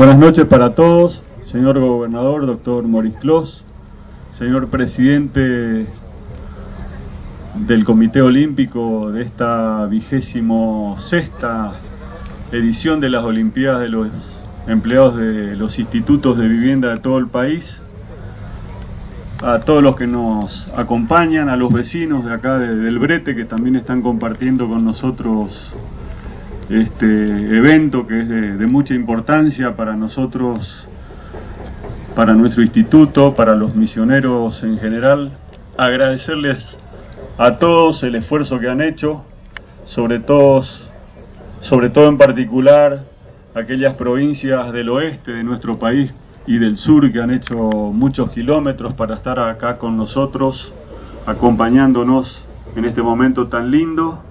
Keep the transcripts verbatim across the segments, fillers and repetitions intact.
Buenas noches para todos, señor gobernador, doctor Maurice Clos, señor presidente del Comité Olímpico de esta vigésimo sexta edición de las Olimpiadas de los empleados de los institutos de vivienda de todo el país, a todos los que nos acompañan, a los vecinos de acá de, del Brete que también están compartiendo con nosotros este evento que es de, de mucha importancia para nosotros, para nuestro instituto, para los misioneros en general. Agradecerles a todos el esfuerzo que han hecho, sobre todo, sobre todo en particular aquellas provincias del oeste de nuestro país y del sur que han hecho muchos kilómetros para estar acá con nosotros, acompañándonos en este momento tan lindo.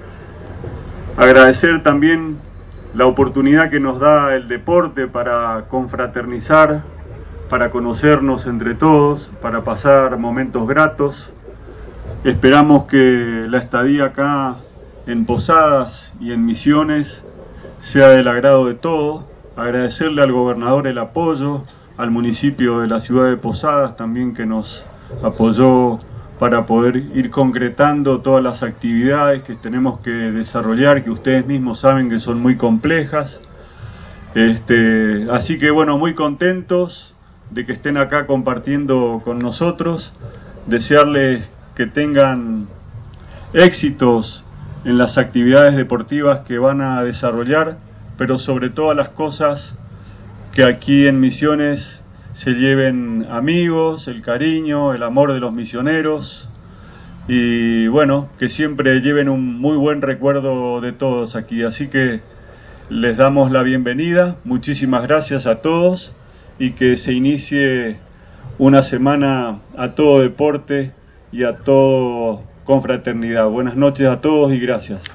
Agradecer también la oportunidad que nos da el deporte para confraternizar, para conocernos entre todos, para pasar momentos gratos. Esperamos que la estadía acá en Posadas y en Misiones sea del agrado de todos. Agradecerle al gobernador el apoyo, al municipio de la ciudad de Posadas también que nos apoyó para poder ir concretando todas las actividades que tenemos que desarrollar, que ustedes mismos saben que son muy complejas. Este, así que bueno, muy contentos de que estén acá compartiendo con nosotros, desearles que tengan éxitos en las actividades deportivas que van a desarrollar, pero sobre todas las cosas que aquí en Misiones se lleven amigos, el cariño, el amor de los misioneros y bueno, que siempre lleven un muy buen recuerdo de todos aquí. Así que les damos la bienvenida, muchísimas gracias a todos y que se inicie una semana a todo deporte y a todo con fraternidad. Buenas noches a todos y gracias.